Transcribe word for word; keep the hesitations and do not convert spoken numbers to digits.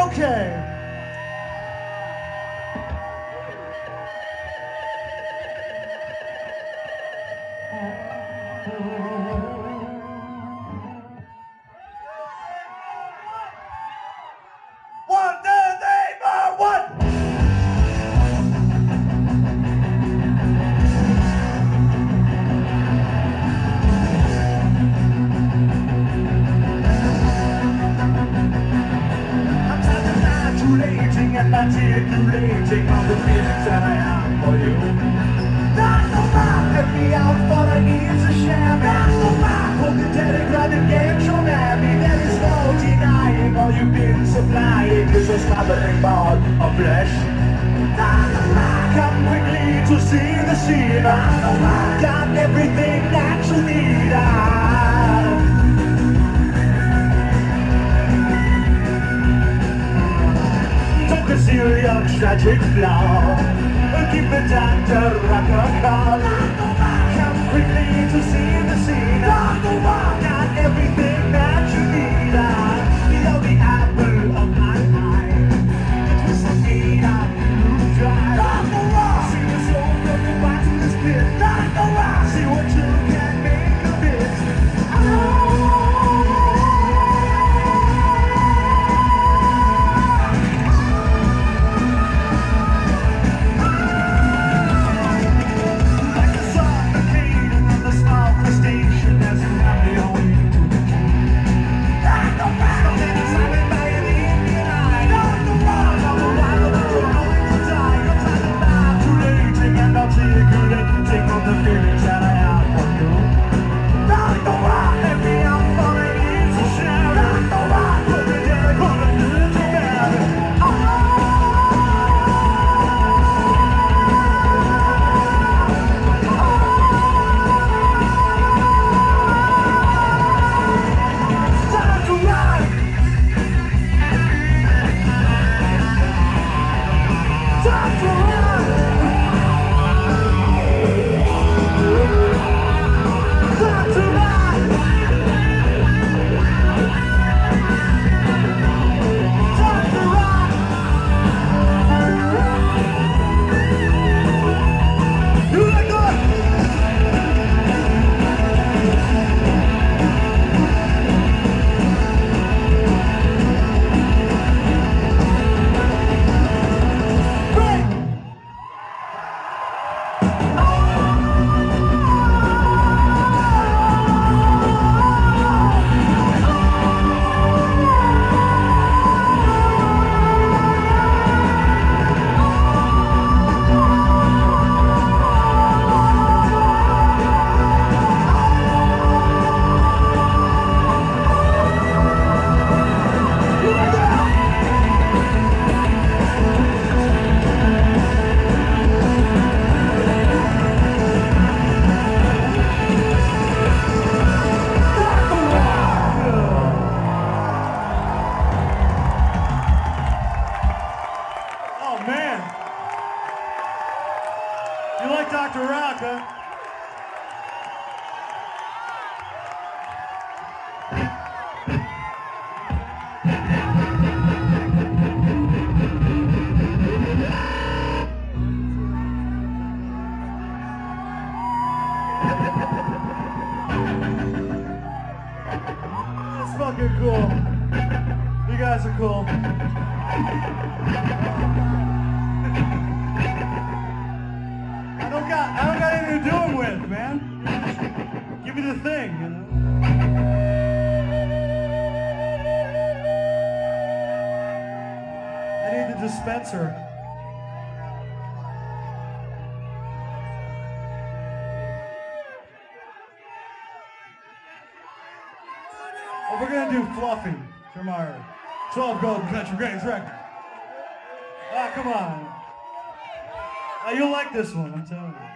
Okay. One, two, three, four, one. I'm tired of naturating and articulating all the feelings that I have for you. Not no more, let me out, but I need to share me. Not no more, hold the telegram and get your mammy. There is no denying all you've been supplying is a smothering ball of flesh. Not no more, come quickly to see the scene. Not no more, got everything that you need. I don't conceal your tragic flaw. Keep the doctor rock a call. Come quickly to see the scene. Got everything that you need. You're the apple of my eye. The twisted feet of blue dry. See the soul from the bottomless pit. See what you can make of it. Doctor Rock, huh? That's fucking cool. You guys are cool. I don't got I don't got anything to do them with, man. Give me the thing, you know. I need the dispenser. Oh, we're gonna do Fluffy from our twelve Golden Country Graves record. Ah, come on. Oh, you'll like this one, I'm telling you.